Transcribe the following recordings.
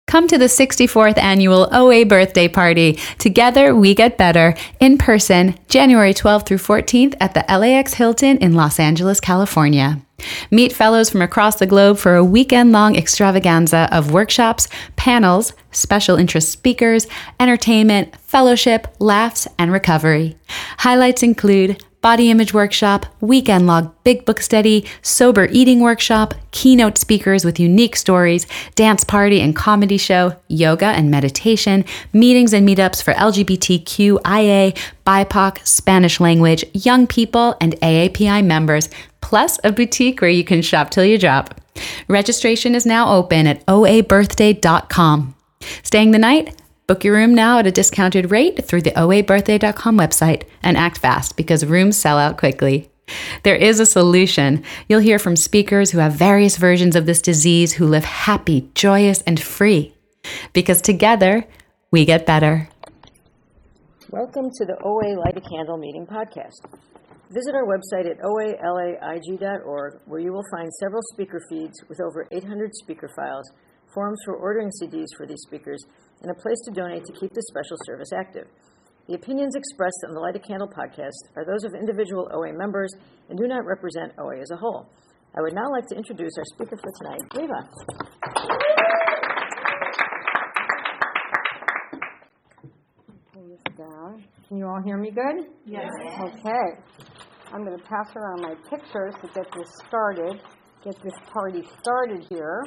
Come to the 64th annual OA birthday party. Together, we get better. In person, January 12th through 14th at the LAX Hilton in Los Angeles, California. Meet fellows from across the globe for a weekend-long extravaganza of workshops, panels, special interest speakers, entertainment, fellowship, laughs, and recovery. Highlights include body image workshop, weekend-long big book study, sober eating workshop, keynote speakers with unique stories, dance party and comedy show, yoga and meditation, meetings and meetups for LGBTQIA, BIPOC, Spanish language, young people, and AAPI members, plus a boutique where you can shop till you drop. Registration is now open at oabirthday.com. Staying the night? Book your room now at a discounted rate through the oabirthday.com website and act fast because rooms sell out quickly. There is a solution. You'll hear from speakers who have various versions of this disease who live happy, joyous, and free. Because together, we get better. Welcome to the OA Light a Candle Meeting podcast. Visit our website at oalaig.org, where you will find several speaker feeds with over 800 speaker files, forms for ordering CDs for these speakers, and a place to donate to keep this special service active. The opinions expressed on the Light a Candle podcast are those of individual OA members and do not represent OA as a whole. I would now like to introduce our speaker for tonight, Reva. Pull this down. Can you all hear me good? Yes. Okay. I'm going to pass around my pictures to get this started, get this party started here.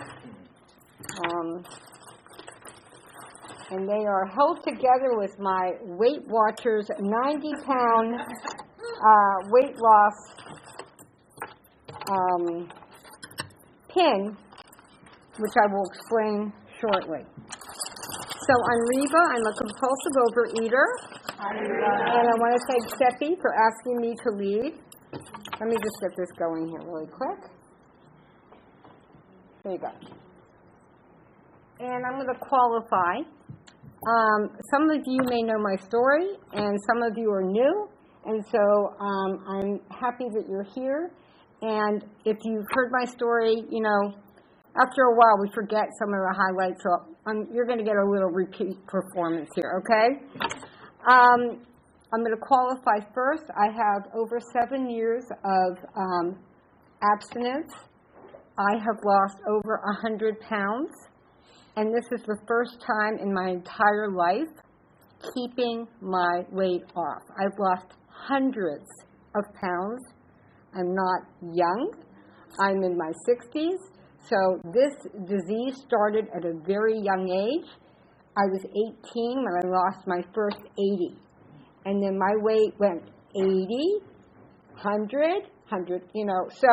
And they are held together with my Weight Watchers 90-pound weight loss pin, which I will explain shortly. So I'm Reva. I'm a compulsive overeater. And I want to thank Seppi for asking me to lead. Let me just get this going here really quick. There you go. And I'm going to qualify. Some of you may know my story, and some of you are new, and so I'm happy that you're here. And if you've heard my story, you know, after a while we forget some of the highlights, so you're going to get a little repeat performance here, okay? I'm going to qualify first. I have over 7 years of abstinence. I have lost over 100 pounds. And this is the first time in my entire life keeping my weight off. I've lost hundreds of pounds. I'm not young. I'm in my 60s. So this disease started at a very young age. I was 18 when I lost my first 80. And then my weight went 80, 100, you know. So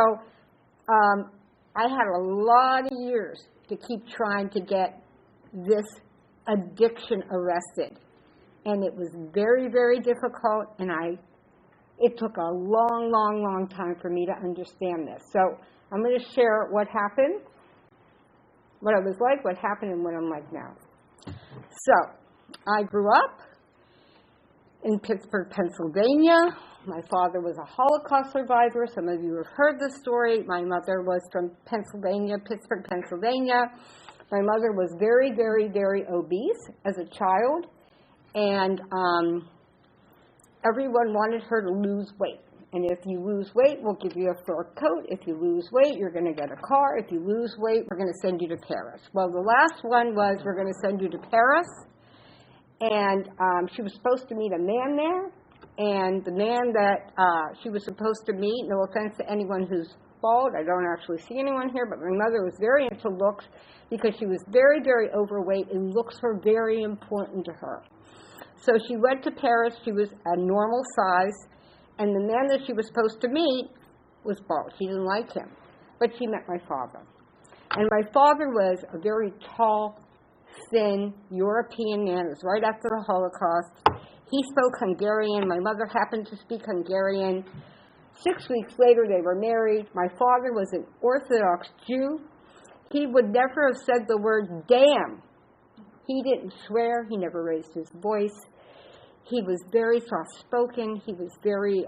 I had a lot of years to keep trying to get this addiction arrested. And it was very, very difficult, and it took a long time for me to understand this. So I'm going to share what happened, what I was like, what happened, and what I'm like now. So I grew up in Pittsburgh, Pennsylvania. My father was a Holocaust survivor. Some of you have heard this story. My mother was from Pennsylvania, Pittsburgh, Pennsylvania. My mother was very, very, very obese as a child, and everyone wanted her to lose weight. And if you lose weight, we'll give you a fur coat. If you lose weight, you're going to get a car. If you lose weight, we're going to send you to Paris. Well, the last one was, we're going to send you to Paris. And she was supposed to meet a man there. And the man that she was supposed to meet, no offense to anyone who's bald, I don't actually see anyone here, but my mother was very into looks because she was very, very overweight, and looks were very important to her. So she went to Paris. She was a normal size, and the man that she was supposed to meet was bald. She didn't like him, but she met my father. And my father was a very tall, thin European man. It was right after the Holocaust. He spoke Hungarian. My mother happened to speak Hungarian. 6 weeks later, they were married. My father was an Orthodox Jew. He would never have said the word damn. He didn't swear. He never raised his voice. He was very soft-spoken. He was very,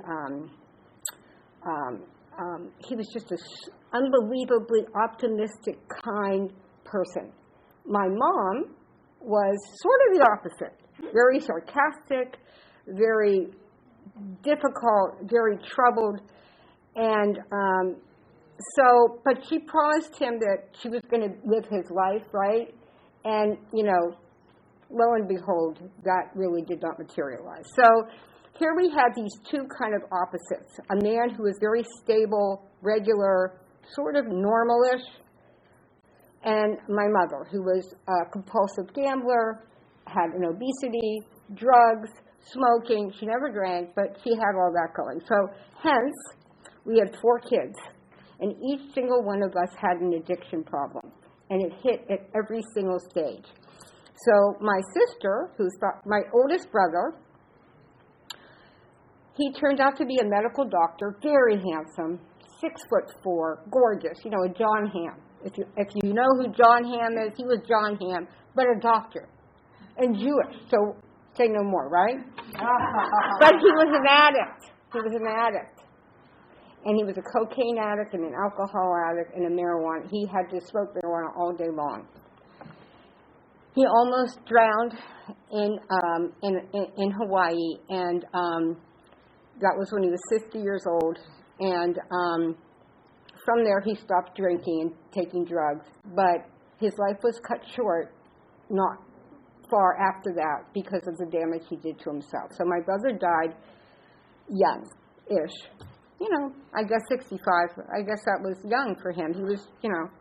he was just an unbelievably optimistic, kind person. My mom was sort of the opposite. Very sarcastic, very difficult, very troubled. And but she promised him that she was going to live his life, right? And, lo and behold, that really did not materialize. So here we have these two kind of opposites. A man who is very stable, regular, sort of normalish, and my mother, who was a compulsive gambler, had an obesity, drugs, smoking. She never drank, but she had all that going. So hence, we had 4 kids, and each single one of us had an addiction problem, and it hit at every single stage. So my sister, my oldest brother, he turned out to be a medical doctor, very handsome, 6'4", gorgeous, a John Hamm. If you know who John Hamm is, he was John Hamm, but a doctor, and Jewish, so say no more, right? But he was an addict. And he was a cocaine addict and an alcohol addict and a marijuana. He had to smoke marijuana all day long. He almost drowned in Hawaii, and that was when he was 50 years old. And from there, he stopped drinking and taking drugs. But his life was cut short not far after that because of the damage he did to himself. So my brother died young-ish. I guess 65. I guess that was young for him. He was,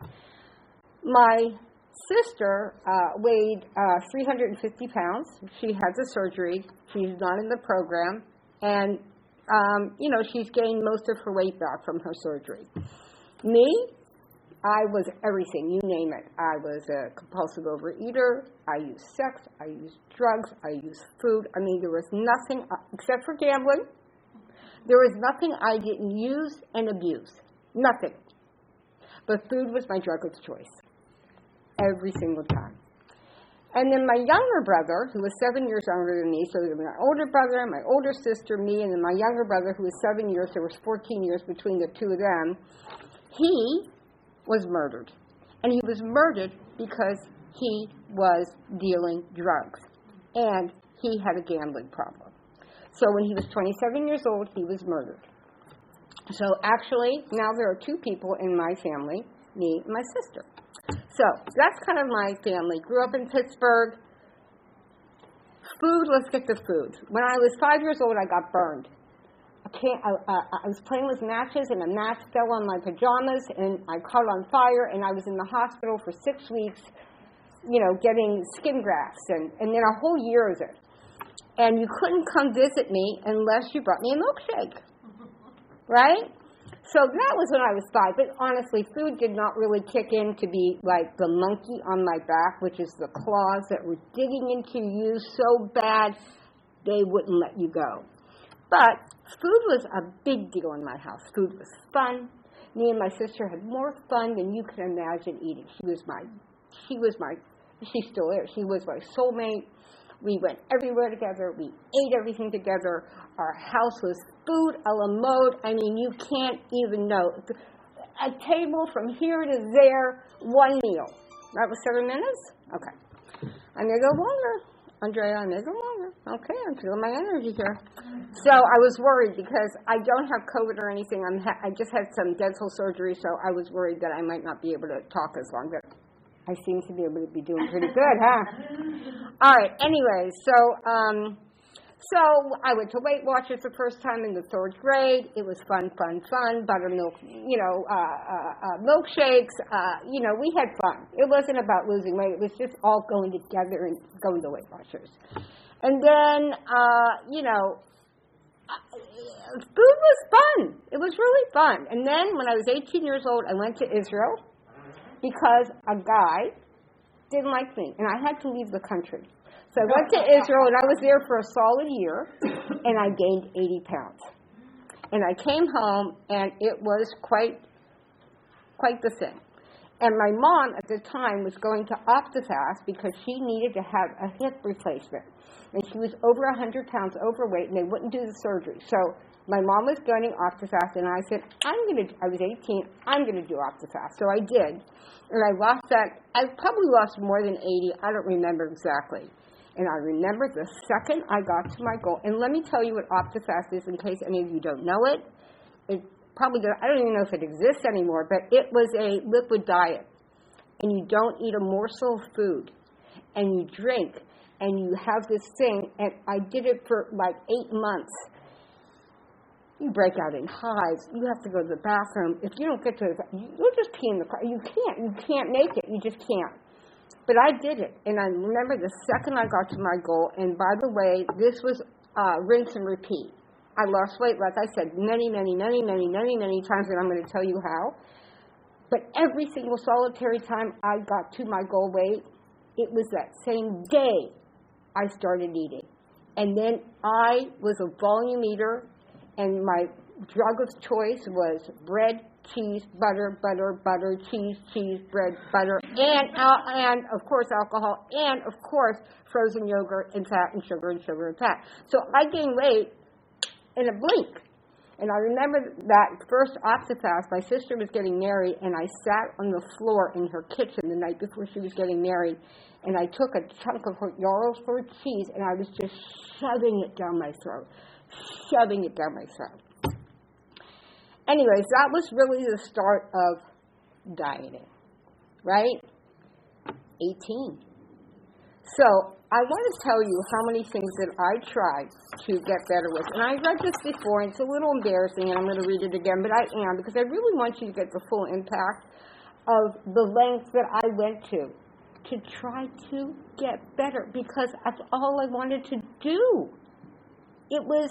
My sister weighed 350 pounds. She had the surgery. She's not in the program. And, she's gained most of her weight back from her surgery. Me, I was everything, you name it. I was a compulsive overeater. I used sex. I used drugs. I used food. I mean, there was nothing, except for gambling. There was nothing I didn't use and abuse. Nothing. But food was my drug of choice. Every single time. And then my younger brother, who was 7 years younger than me, so there was my older brother, my older sister, me, and then my younger brother, who was 7 years, there was 14 years between the two of them, he was murdered. And he was murdered because he was dealing drugs. And he had a gambling problem. So when he was 27 years old, he was murdered. So actually, now there are 2 people in my family, me and my sister. So that's kind of my family. Grew up in Pittsburgh. Food, let's get to food. When I was 5 years old, I got burned. I was playing with matches, and a match fell on my pajamas, and I caught on fire, and I was in the hospital for 6 weeks, getting skin grafts, and then a whole year of it. And you couldn't come visit me unless you brought me a milkshake, right? So that was when I was 5. But honestly, food did not really kick in to be like the monkey on my back, which is the claws that were digging into you so bad they wouldn't let you go. But food was a big deal in my house. Food was fun. Me and my sister had more fun than you could imagine eating. She still is. She was my soulmate. We went everywhere together. We ate everything together. Our house was food a la mode. I mean, you can't even know. A table from here to there, one meal. That was 7 minutes? Okay. I may go longer. Andrea, I may go longer. Okay, I'm feeling my energy here. So I was worried because I don't have COVID or anything. I just had some dental surgery, so I was worried that I might not be able to talk as long. But I seem to be able to be doing pretty good, huh? All right, anyway, so I went to Weight Watchers the first time in the 3rd grade. It was fun, buttermilk, milkshakes, we had fun. It wasn't about losing weight. It was just all going together and going to Weight Watchers. And then, food was fun. It was really fun. And then when I was 18 years old, I went to Israel because a guy didn't like me, and I had to leave the country. So I went to Israel, and I was there for a solid year, and I gained 80 pounds. And I came home, and it was quite the thing. And my mom at the time was going to Optifast because she needed to have a hip replacement. And she was over 100 pounds overweight, and they wouldn't do the surgery. So My mom was joining OptiFast, and I said, I was 18, I'm going to do OptiFast. So I did, and I lost that. I probably lost more than 80. I don't remember exactly. And I remember the second I got to my goal. And let me tell you what OptiFast is in case any of you don't know it. It probably, I don't even know if it exists anymore, but it was a liquid diet. And you don't eat a morsel of food. And you drink. And you have this thing. And I did it for like 8 months. You break out in hives. You have to go to the bathroom. If you don't get to you'll just pee in the car. You can't make it. You just can't. But I did it. And I remember the second I got to my goal, and by the way, this was rinse and repeat. I lost weight, like I said, many times, and I'm going to tell you how. But every single solitary time I got to my goal weight, it was that same day I started eating. And then I was a volume eater. And my drug of choice was bread, cheese, butter, cheese, bread, butter, and of course alcohol, and of course frozen yogurt and fat and sugar and fat. So I gained weight in a blink. And I remember that first OptiFast, my sister was getting married, and I sat on the floor in her kitchen the night before she was getting married, and I took a chunk of her Jarlsberg cheese, and I was just shoving it down my throat. Anyways, that was really the start of dieting, right? 18. So I want to tell you how many things that I tried to get better with. And I read this before, and it's a little embarrassing, and I'm going to read it again, but I am, because I really want you to get the full impact of the lengths that I went to try to get better, because that's all I wanted to do. It was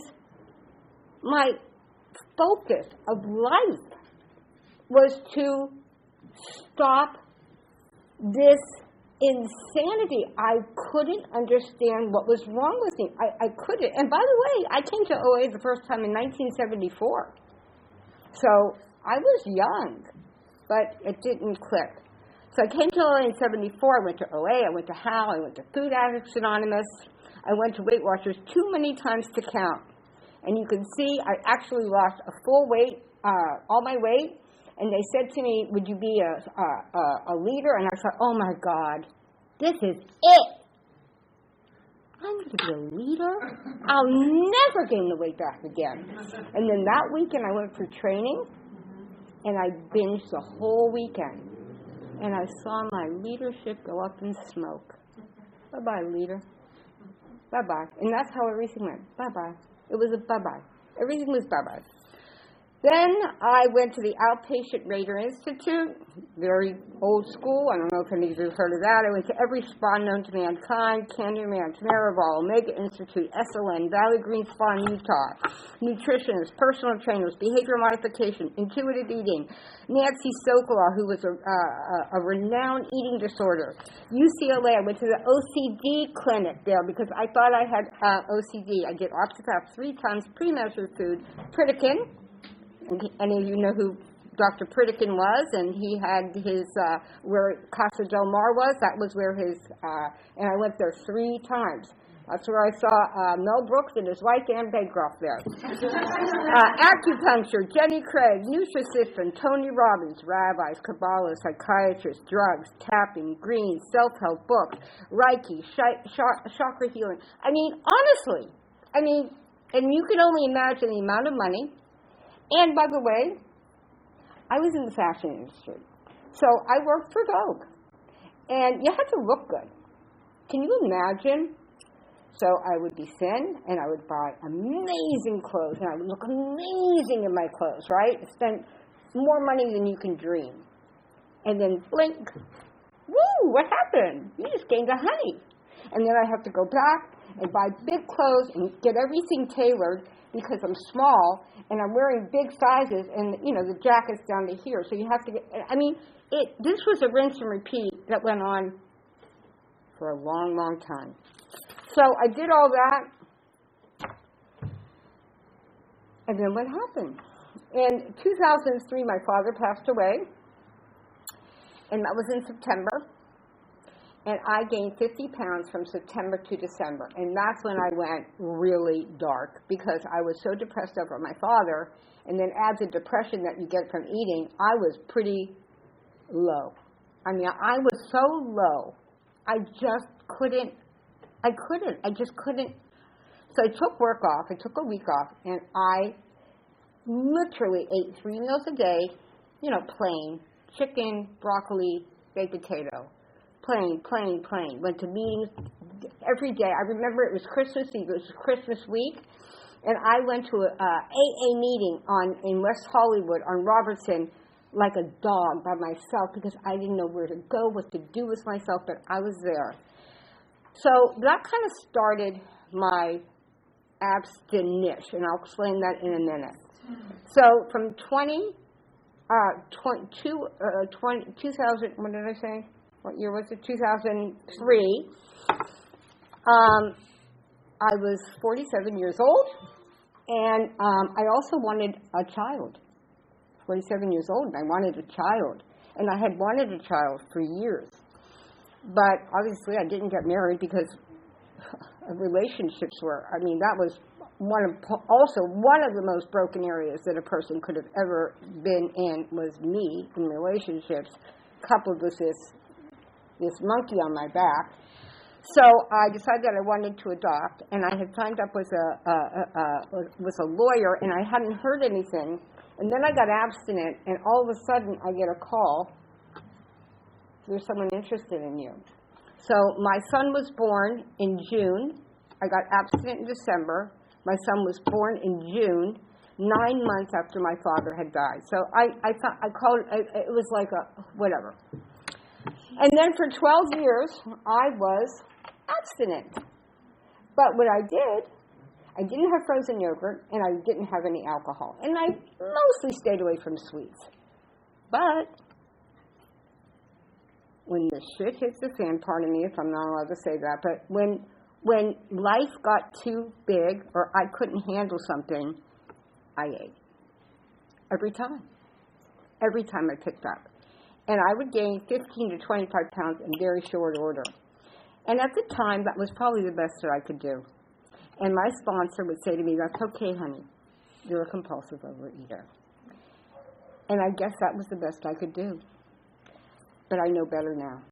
my focus of life was to stop this insanity. I couldn't understand what was wrong with me. I couldn't. And by the way, I came to OA the first time in 1974. So I was young, but it didn't click. So I came to OA in 74. I went to OA. I went to HAL. I went to Food Addicts Anonymous. I went to Weight Watchers too many times to count. And you can see I actually lost a full weight, all my weight. And they said to me, would you be a leader? And I thought, oh my God, this is it. I'm going to be a leader? I'll never gain the weight back again. And then that weekend I went for training, and I binged the whole weekend. And I saw my leadership go up in smoke. Bye-bye, leader. Bye-bye. And that's how everything went. Bye-bye. It was a bye-bye. Everything was bye-bye. Then I went to the Outpatient Rader Institute, very old school. I don't know if any of you have heard of that. I went to every spa known to mankind, Candyman, Miraval, Omega Institute, SLN, Valley Green Spa in Utah, nutritionists, personal trainers, behavioral modification, intuitive eating, Nancy Sokolow, who was a renowned eating disorder, UCLA. I went to the OCD clinic there because I thought I had OCD. I did OptiFast 3 times, pre-measured food, Pritikin. Any of you know who Dr. Pritikin was, and he had his, where Casa del Mar was, that was where his, and I went there 3 times. That's where I saw Mel Brooks and his wife Ann Bancroft there. Acupuncture, Jenny Craig, Nutrisystem, Tony Robbins, rabbis, Kabbalah, psychiatrists, drugs, tapping, green, self-help books, Reiki, chakra healing. I mean, honestly, and you can only imagine the amount of money. And by the way, I was in the fashion industry. So I worked for Vogue. And you had to look good. Can you imagine? So I would be thin, and I would buy amazing clothes, and I would look amazing in my clothes, right? Spend more money than you can dream. And then blink. Woo, what happened? You just gained a honey. And then I have to go back and buy big clothes and get everything tailored because I'm small and I'm wearing big sizes and, the jacket's down to here. So you have to this was a rinse and repeat that went on for a long, long time. So I did all that. And then what happened? In 2003, my father passed away. And that was in September. and I gained 50 pounds from September to December. And that's when I went really dark because I was so depressed over my father. And then add the depression that you get from eating, I was pretty low. I mean, I was so low. I just couldn't. I just couldn't. So I took work off. I took a week off. And I literally ate 3 meals a day, plain. Chicken, broccoli, baked potato. Plain. Went to meetings every day. I remember it was Christmas Eve. It was Christmas week. And I went to a AA meeting in West Hollywood on Robertson like a dog by myself because I didn't know where to go, what to do with myself, but I was there. So that kind of started my abstinence, and I'll explain that in a minute. So from 2000, what did I say? What year was it? 2003. I was 47 years old, and I also wanted a child. 47 years old, and I wanted a child. And I had wanted a child for years. But obviously I didn't get married because relationships that was one of the most broken areas that a person could have ever been in was me in relationships, coupled with this monkey on my back. So I decided that I wanted to adopt, and I had signed up with a lawyer, and I hadn't heard anything. And then I got abstinent, and all of a sudden I get a call. There's someone interested in you. So my son was born in June. I got abstinent in December. My son was born in June, 9 months after my father had died. So I called it was like a whatever. And then for 12 years, I was abstinent. But what I didn't have frozen yogurt, and I didn't have any alcohol. And I mostly stayed away from sweets. But when the shit hits the fan, pardon me if I'm not allowed to say that, but when life got too big or I couldn't handle something, I ate. Every time I picked up. And I would gain 15 to 25 pounds in very short order. And at the time, that was probably the best that I could do. And my sponsor would say to me, "That's okay, honey. You're a compulsive overeater." And I guess that was the best I could do. But I know better now.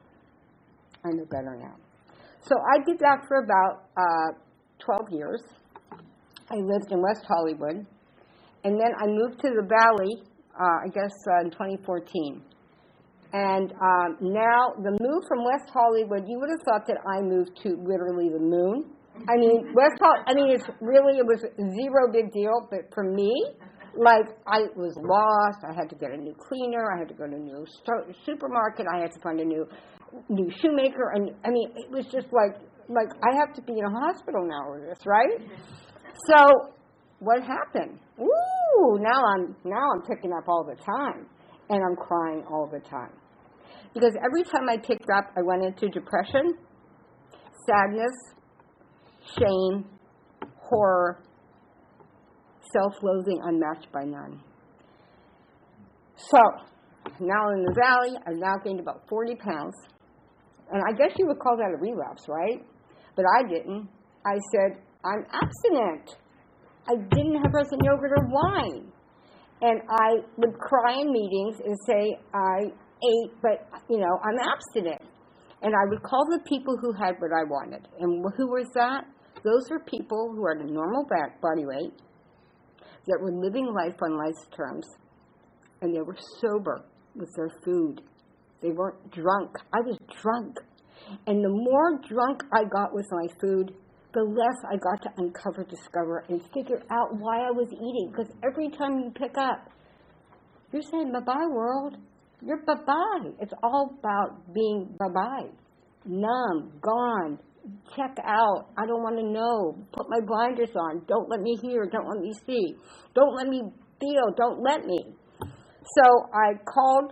So I did that for about 12 years. I lived in West Hollywood. And then I moved to the Valley, in 2014. And now the move from West Hollywood, you would have thought that I moved to literally the moon. I mean, it was zero big deal, but for me, I was lost. I had to get a new cleaner. I had to go to a new supermarket. I had to find a new shoemaker. And it was just like I have to be in a hospital now with this, right? So what happened? Now I'm picking up all the time, and I'm crying all the time. Because every time I picked up, I went into depression, sadness, shame, horror, self-loathing unmatched by none. So, now in the Valley, I've now gained about 40 pounds. And I guess you would call that a relapse, right? But I didn't. I said, I'm abstinent. I didn't have frozen yogurt or wine. And I would cry in meetings and say, I ate, but, I'm abstinent. And I would call the people who had what I wanted. And who was that? Those are people who had a normal body weight, that were living life on life's terms, and they were sober with their food. They weren't drunk. I was drunk. And the more drunk I got with my food, the less I got to uncover, discover, and figure out why I was eating. Because every time you pick up, you're saying, bye-bye, world. You're bye-bye. It's all about being bye-bye. Numb, gone, check out. I don't want to know. Put my blinders on. Don't let me hear. Don't let me see. Don't let me feel. Don't let me. So I called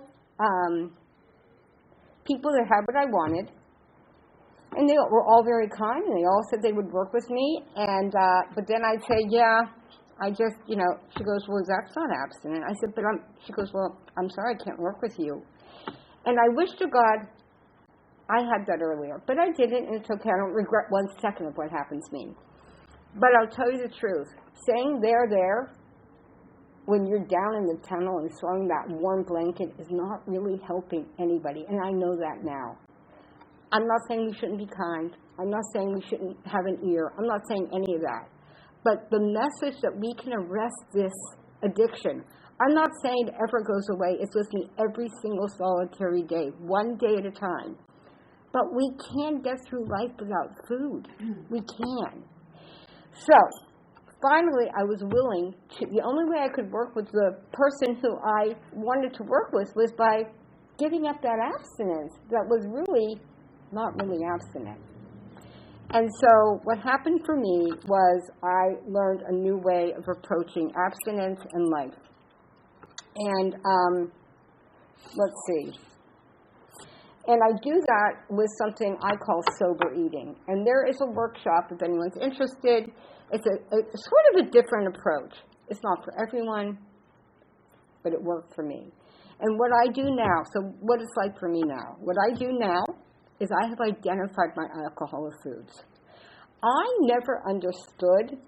people that had what I wanted, and they were all very kind, and they all said they would work with me. And but then I'd say, I just, she goes, well, that's not abstinent. I said, she goes, well, I'm sorry, I can't work with you. And I wish to God I had that earlier, but I didn't, and it's okay. I don't regret 1 second of what happened to me. But I'll tell you the truth. Saying there, when you're down in the tunnel and throwing that warm blanket is not really helping anybody, and I know that now. I'm not saying we shouldn't be kind. I'm not saying we shouldn't have an ear. I'm not saying any of that. But the message that we can arrest this addiction, I'm not saying it ever goes away. It's with me every single solitary day, one day at a time. But we can get through life without food. We can. So, finally, I was willing to, the only way I could work with the person who I wanted to work with was by giving up that abstinence that was really not really abstinent. And so what happened for me was I learned a new way of approaching abstinence and life. And let's see. And I do that with something I call sober eating. And there is a workshop if anyone's interested. It's sort of a different approach. It's not for everyone, but it worked for me. And what I do now, so what it's like for me now, what I do now is I have identified my alcoholic foods. I never understood.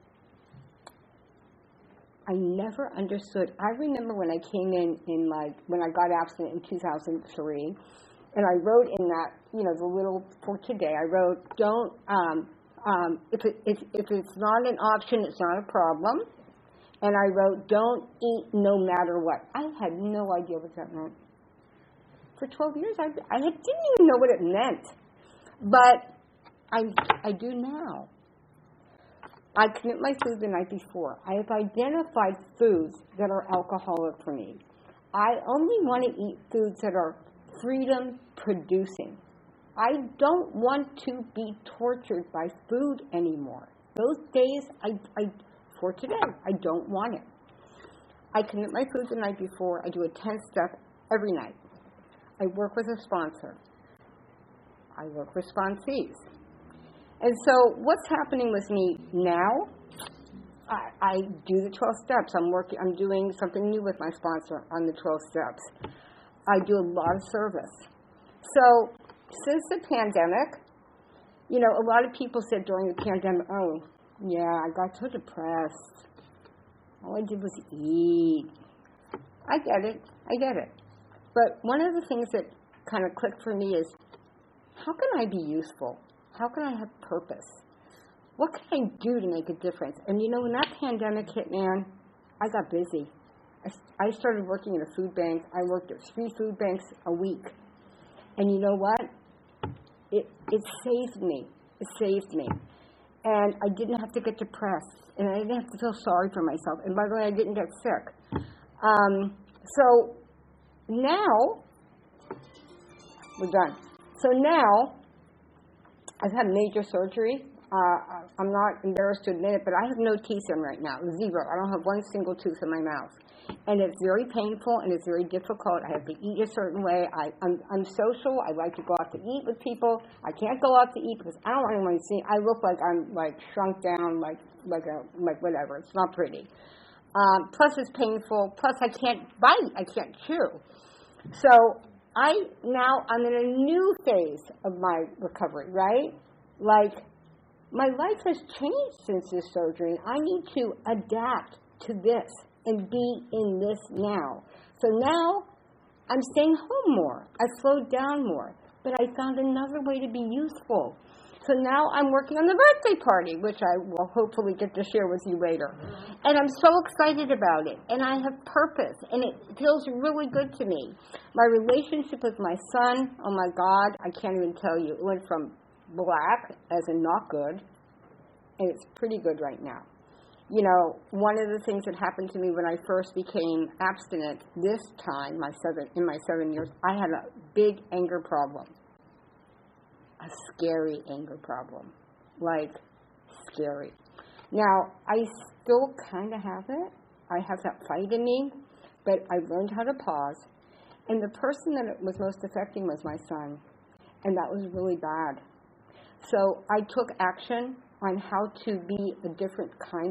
I remember when I came in when I got abstinent in 2003, and I wrote in that, the little for today, I wrote, don't, if it's not an option, it's not a problem. And I wrote, don't eat no matter what. I had no idea what that meant. For 12 years, I didn't even know what it meant. But I do now. I commit my food the night before. I have identified foods that are alcoholic for me. I only want to eat foods that are freedom-producing. I don't want to be tortured by food anymore. Those days, for today, I don't want it. I commit my food the night before. I do a 10-step every night. I work with a sponsor. I work with sponsees. And so what's happening with me now, I do the 12 steps. I'm doing something new with my sponsor on the 12 steps. I do a lot of service. So since the pandemic, a lot of people said during the pandemic, oh, yeah, I got so depressed. All I did was eat. I get it. But one of the things that kind of clicked for me is, how can I be useful? How can I have purpose? What can I do to make a difference? And when that pandemic hit, man, I got busy. I started working at a food bank. I worked at 3 food banks a week. And you know what? It saved me. It saved me. And I didn't have to get depressed. And I didn't have to feel sorry for myself. And by the way, I didn't get sick. So now, we're done. So now, I've had major surgery. I'm not embarrassed to admit it, but I have no teeth in right now. 0. I don't have one single tooth in my mouth. And it's very painful and it's very difficult. I have to eat a certain way. I'm social. I like to go out to eat with people. I can't go out to eat because I don't want anyone to see. I look like I'm shrunk down, like whatever. It's not pretty. Plus it's painful. Plus I can't bite. I can't chew. So I'm in a new phase of my recovery, right? My life has changed since this surgery. I need to adapt to this and be in this now. So now I'm staying home more. I slowed down more. But I found another way to be useful. So now I'm working on the birthday party, which I will hopefully get to share with you later. And I'm so excited about it. And I have purpose. And it feels really good to me. My relationship with my son, oh my God, I can't even tell you. It went from black, as in not good, and it's pretty good right now. One of the things that happened to me when I first became abstinent this time, in my 7 years, I had a big anger problem. A scary anger problem. Scary. Now, I still kind of have it. I have that fight in me, but I learned how to pause. And the person that it was most affecting was my son. And that was really bad. So I took action on how to be have a different kind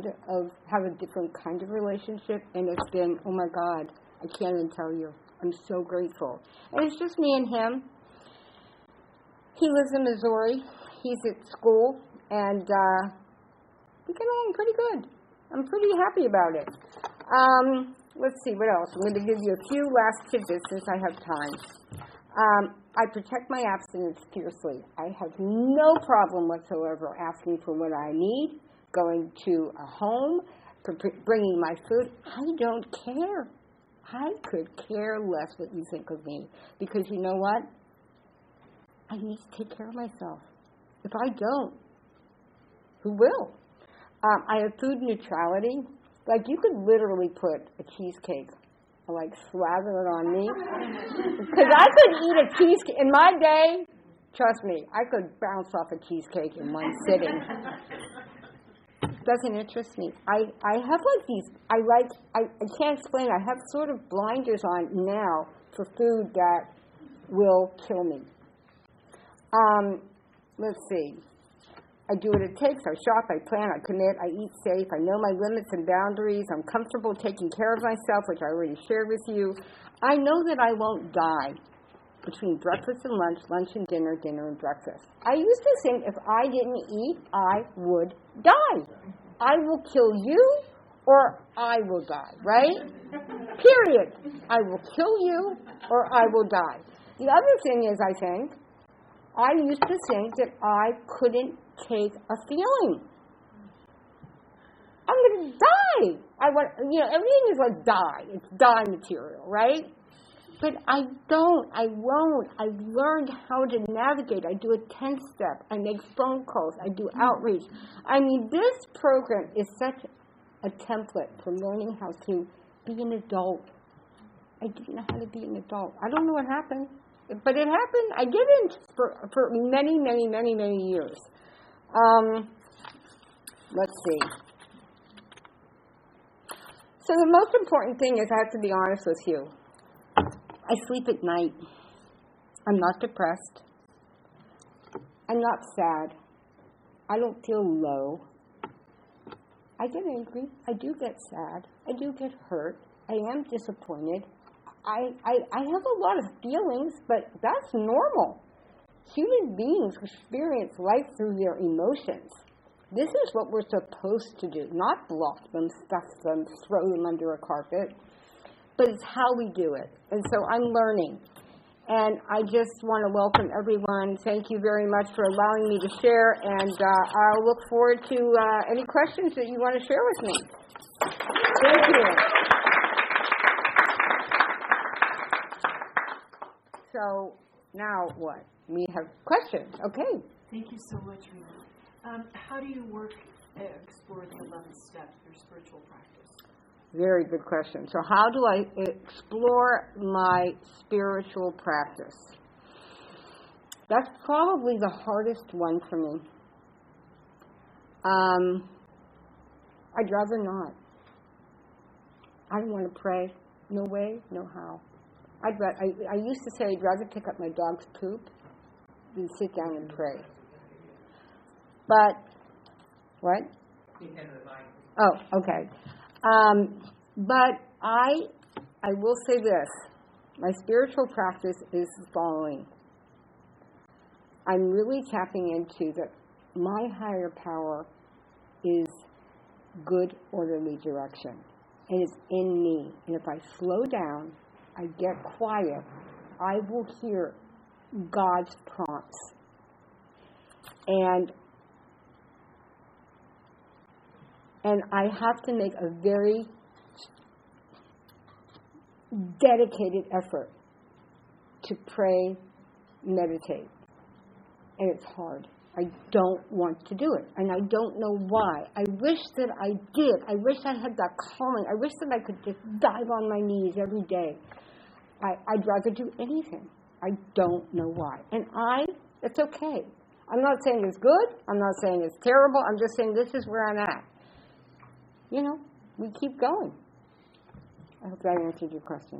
of relationship. And it's been, oh my God, I can't even tell you. I'm so grateful. And it's just me and him. He lives in Missouri. He's at school, and we get along pretty good. I'm pretty happy about it. Let's see, what else? I'm going to give you a few last tidbits since I have time. I protect my abstinence fiercely. I have no problem whatsoever asking for what I need, going to a home, bringing my food. I don't care. I could care less what you think of me. Because you know what? I need to take care of myself. If I don't, who will? I have food neutrality. Like, you could literally put a cheesecake, like, slather it on me. Because I could eat a cheesecake. In my day, trust me, I could bounce off a cheesecake in one sitting. Doesn't interest me. I have like these, I can't explain, I have sort of blinders on now for food that will kill me. Let's see. I do what it takes. I shop, I plan, I commit, I eat safe. I know my limits and boundaries. I'm comfortable taking care of myself, which I already shared with you. I know that I won't die between breakfast and lunch, lunch and dinner, dinner and breakfast. I used to think if I didn't eat, I would die. I will kill you or I will die, right? Period. I will kill you or I will die. The other thing is, I used to think that I couldn't take a feeling. I'm going to die. Everything is like die. It's die material, right? But I don't. I won't. I've learned how to navigate. I do a 10-step. I make phone calls. I do outreach. I mean, this program is such a template for learning how to be an adult. I didn't know how to be an adult. I don't know what happened. But it happened. I didn't for many, many, many, many years. Let's see. So the most important thing is I have to be honest with you. I sleep at night. I'm not depressed. I'm not sad. I don't feel low. I get angry. I do get sad. I do get hurt. I am disappointed. I have a lot of feelings, but that's normal. Human beings experience life through their emotions. This is what we're supposed to do, not block them, stuff them, throw them under a carpet. But it's how we do it. And so I'm learning. And I just want to welcome everyone. Thank you very much for allowing me to share. And I'll look forward to any questions that you want to share with me. Thank you. So now what? We have questions. Okay. Thank you so much, Rena. How do you explore the 11th step, your spiritual practice? Very good question. So how do I explore my spiritual practice? That's probably the hardest one for me. I'd rather not. I don't want to pray. No way, no how. I used to say I'd rather pick up my dog's poop than sit down and pray. But, what? Oh, okay. But I will say this. My spiritual practice is the following. I'm really tapping into that my higher power is good, orderly direction. And it's in me. And if I slow down, I get quiet, I will hear God's prompts. And I have to make a very dedicated effort to pray, meditate. And it's hard. I don't want to do it. And I don't know why. I wish that I did. I wish I had that calming. I wish that I could just dive on my knees every day. I'd rather do anything. I don't know why. And it's okay. I'm not saying it's good. I'm not saying it's terrible. I'm just saying this is where I'm at. You know, we keep going. I hope that answered your question.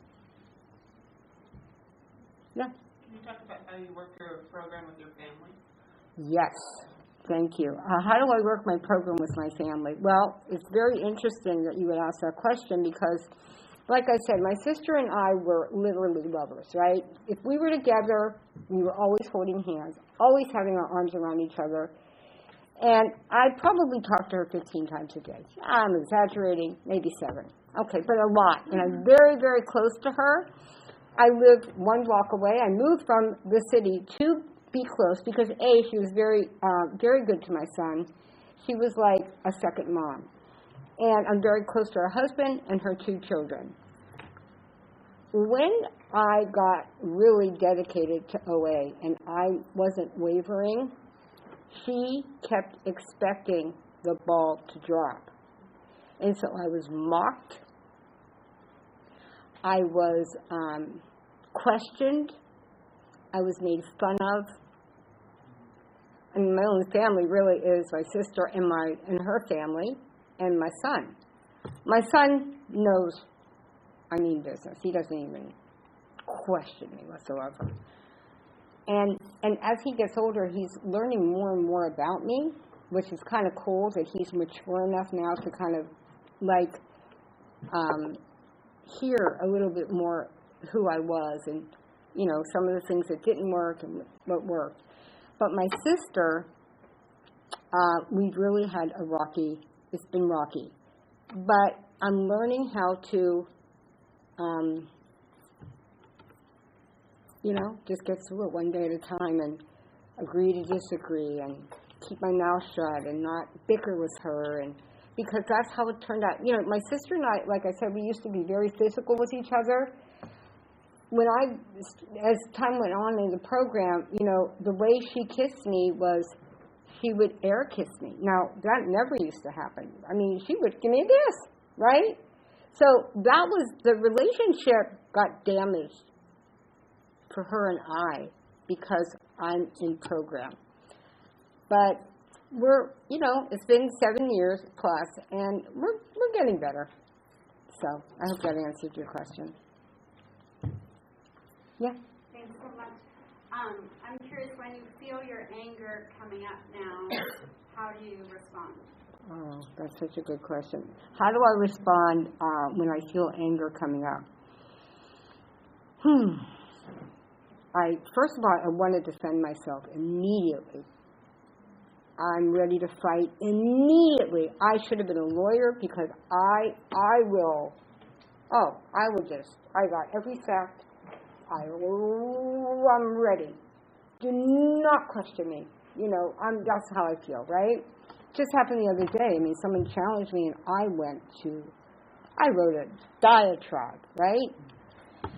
Yeah. Can you talk about how you work your program with your family? Yes. Thank you. How do I work my program with my family? Well, it's very interesting that you would ask that question because like I said, my sister and I were literally lovers, right? If we were together, we were always holding hands, always having our arms around each other. And I probably talked to her 15 times a day. I'm exaggerating, maybe 7. Okay, but a lot. And I'm very, very close to her. I lived 1 block away. I moved from the city to be close because, A, she was very, very good to my son. She was like a second mom. And I'm very close to her husband and her 2 children. When I got really dedicated to OA and I wasn't wavering, she kept expecting the ball to drop. And so I was mocked. I was questioned. I was made fun of. And my only family really is my sister and her family and my son. My son knows I mean business. He doesn't even question me whatsoever. And as he gets older, he's learning more and more about me, which is kind of cool that he's mature enough now to kind of like hear a little bit more who I was and, you know, some of the things that didn't work and what worked. But my sister, we've really had it's been rocky. But I'm learning how to, you know, just get through it one day at a time and agree to disagree and keep my mouth shut and not bicker with her. And because that's how it turned out. You know, my sister and I, like I said, we used to be very physical with each other. As time went on in the program, you know, the way she kissed me was she would air kiss me. Now, that never used to happen. I mean, she would give me a kiss, right? So the relationship got damaged for her and I because I'm in program. But we're, you know, it's been 7 years plus, and we're getting better. So I hope that answered your question. Yeah. Thanks so much. I'm curious, when you feel your anger coming up now, how do you respond? Oh, that's such a good question. How do I respond when I feel anger coming up? First of all, I want to defend myself immediately. I'm ready to fight immediately. I should have been a lawyer because I got every fact. I'm ready. Do not question me. You know, that's how I feel, right? Just happened the other day. I mean, someone challenged me and I wrote a diatribe, right?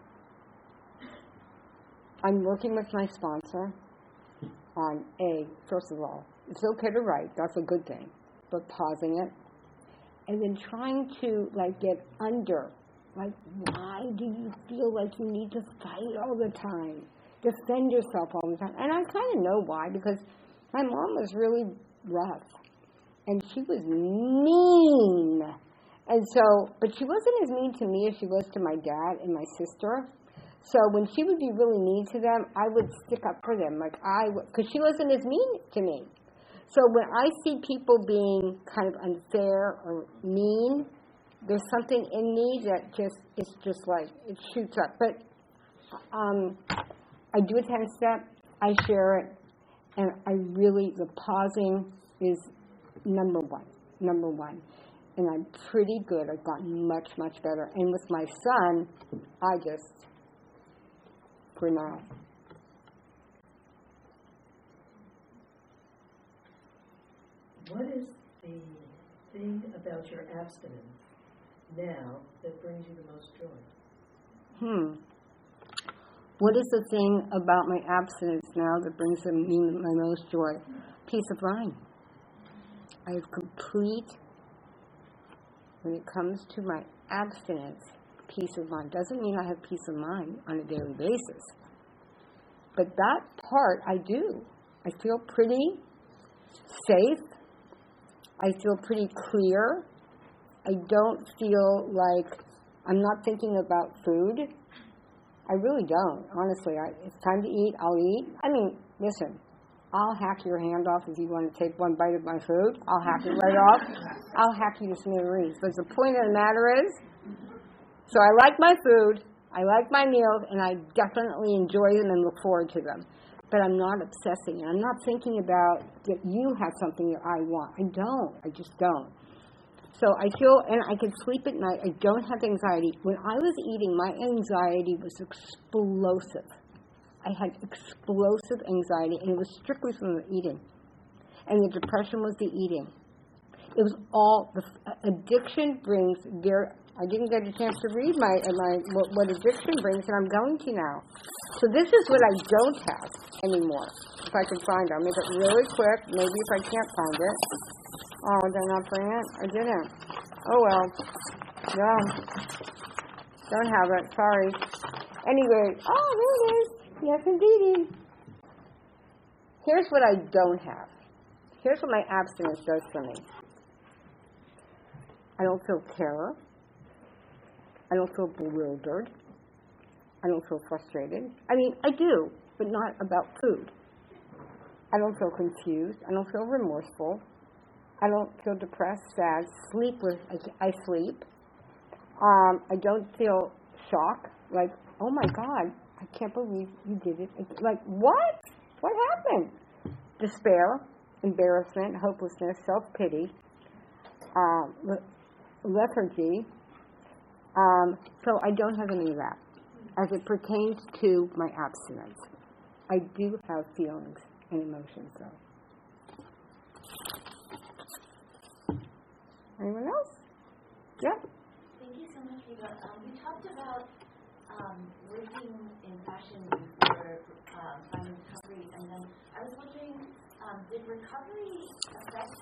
I'm working with my sponsor on first of all, it's okay to write, that's a good thing, but pausing it, and then trying to, like, get under, like, why do you feel like you need to fight all the time, defend yourself all the time? And I kind of know why, because my mom was really rough, and she was mean, and so, but she wasn't as mean to me as she was to my dad and my sister. So when she would be really mean to them, I would stick up for them, because she wasn't as mean to me. So when I see people being kind of unfair or mean, there's something in me that it's just like, it shoots up. But I do a 10-step, I share it, and the pausing is number one. And I'm pretty good. I've gotten much, much better. And with my son, for now. What is the thing about your abstinence now that brings you the most joy? What is the thing about my abstinence now that brings me my most joy? Peace of mind. I have complete, when it comes to my abstinence, peace of mind. Doesn't mean I have peace of mind on a daily basis. But that part I do. I feel pretty safe. I feel pretty clear. I don't feel like I'm not thinking about food. I really don't. Honestly, it's time to eat, I'll eat. I mean, listen, I'll hack your hand off if you want to take one bite of my food. I'll hack it right off. I'll hack you to smithereens. But the point of the matter is, So I like my food, I like my meals, and I definitely enjoy them and look forward to them. But I'm not obsessing, and I'm not thinking about that you have something that I want. I don't. I just don't. So I feel, and I can sleep at night. I don't have anxiety. When I was eating, my anxiety was explosive. I had explosive anxiety, and it was strictly from the eating. And the depression was the eating. It was all, the addiction brings I didn't get a chance to read what addiction brings, and I'm going to now. So this is what I don't have anymore. If I can find it, I'll make it really quick. Maybe if I can't find it. Oh, did I not bring it? I didn't. Oh well. No. Don't have it. Sorry. Anyway. Oh, there it is. Yes, indeedy. Here's what I don't have. Here's what my abstinence does for me. I don't feel terror. I don't feel bewildered. I don't feel frustrated. I mean, I do, but not about food. I don't feel confused. I don't feel remorseful. I don't feel depressed, sad. I sleep. I don't feel shock. Like, oh my God, I can't believe you did it. Like, what? What happened? Despair, embarrassment, hopelessness, self-pity, lethargy. So I don't have any of that as it pertains to my abstinence. I do have feelings and emotions, though. Anyone else? Yeah? Thank you so much, Rita. We talked about working in fashion before finding recovery, and then I was wondering, did recovery affect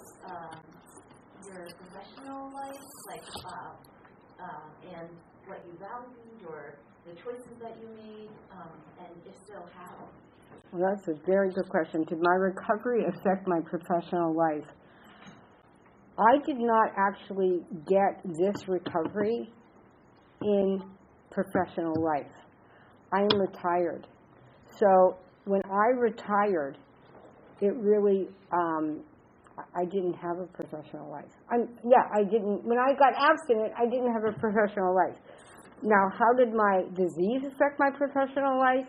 your professional life, like and what you valued, or the choices that you made, and if so, how? Well, that's a very good question. Did my recovery affect my professional life? I did not actually get this recovery in professional life. I am retired. So when I retired, it really, I didn't have a professional life. I didn't. When I got abstinent, I didn't have a professional life. Now, how did my disease affect my professional life?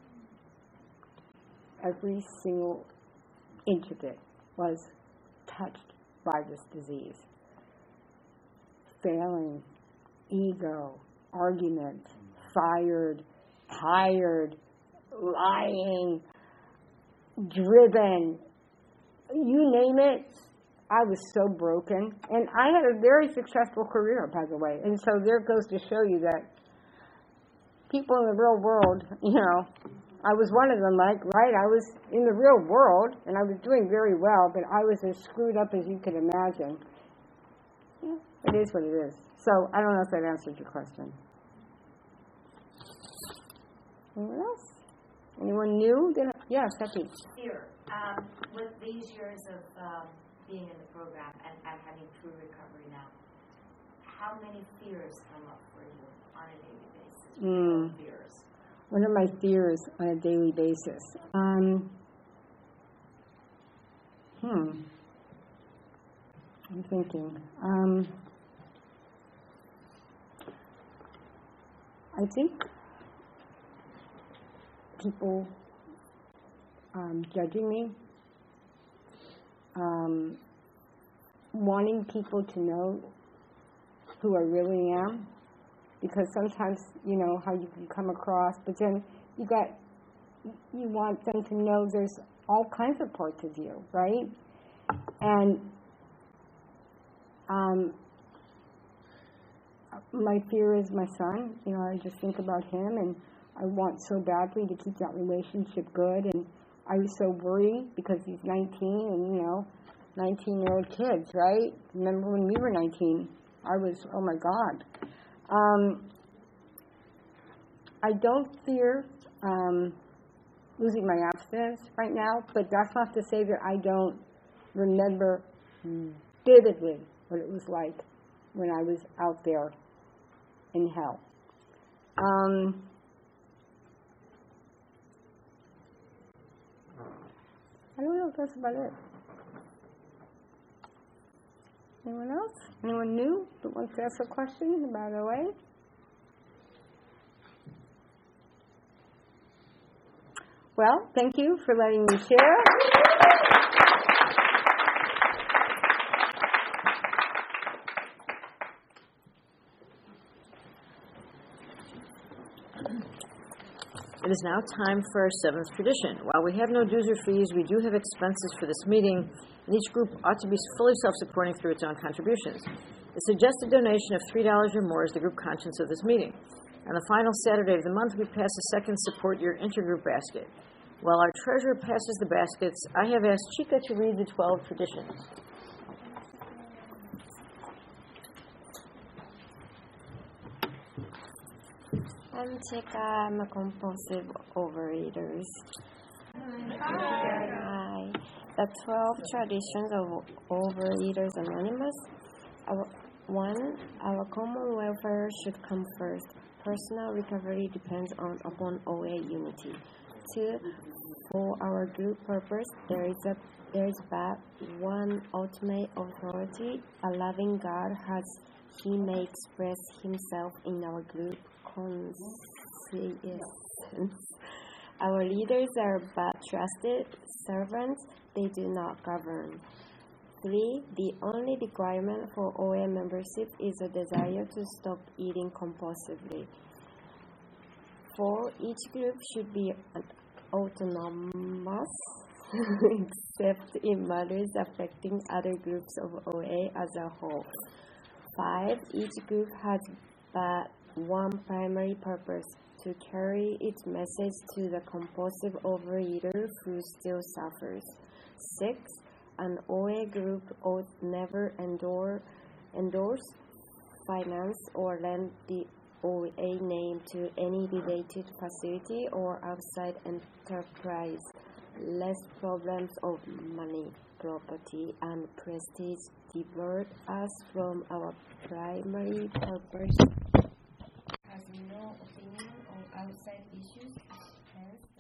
Every single inch of it was touched by this disease. Failing, ego, argument, fired, tired, lying, driven, you name it. I was so broken. And I had a very successful career, by the way. And so there goes to show you that people in the real world, I was one of them, right? I was in the real world, and I was doing very well, but I was as screwed up as you could imagine. Yeah, it is what it is. So I don't know if that answered your question. Anyone else? Anyone new? Yes, Becky. Fear. With these years of being in the program and having true recovery now, how many fears come up for you on a daily basis? Fears. What are my fears on a daily basis? I'm thinking. I think people judging me, wanting people to know who I really am. Because sometimes, how you can come across, but then you want them to know there's all kinds of parts of you, right? And my fear is my son. I just think about him, and I want so badly to keep that relationship good. And I was so worried because he's 19, and 19-year-old kids, right? Remember when we were 19? I was, oh my God. I don't fear losing my abstinence right now, but that's not to say that I don't remember vividly what it was like when I was out there in hell. I don't know if that's about it. Anyone else? Anyone new that wants to ask a question about OA? Well, thank you for letting me share. It is now time for our seventh tradition. While we have no dues or fees, we do have expenses for this meeting, and each group ought to be fully self-supporting through its own contributions. The suggested donation of $3 or more is the group conscience of this meeting. On the final Saturday of the month, we pass a second Support Your Intergroup basket. While our treasurer passes the baskets, I have asked Chica to read the 12 traditions. I'm Chica. I'm a compulsive overeater. Hi. The 12 traditions of Overeaters Anonymous. 1. Our common welfare should come first. Personal recovery depends upon OA unity. 2. For our group purpose, there is but one ultimate authority, a loving God, as He may express Himself in our group conscience. Our leaders are but trusted servants, they do not govern. 3. The only requirement for OA membership is a desire to stop eating compulsively. 4. Each group should be autonomous, except in matters affecting other groups of OA as a whole. 5. Each group has but one primary purpose, to carry its message to the compulsive overeater who still suffers. 6. An OA group ought never endorse, finance, or lend the OA name to any related facility or outside enterprise, lest problems of money, property, and prestige divert us from our primary purpose. Has no opinion on outside issues, hence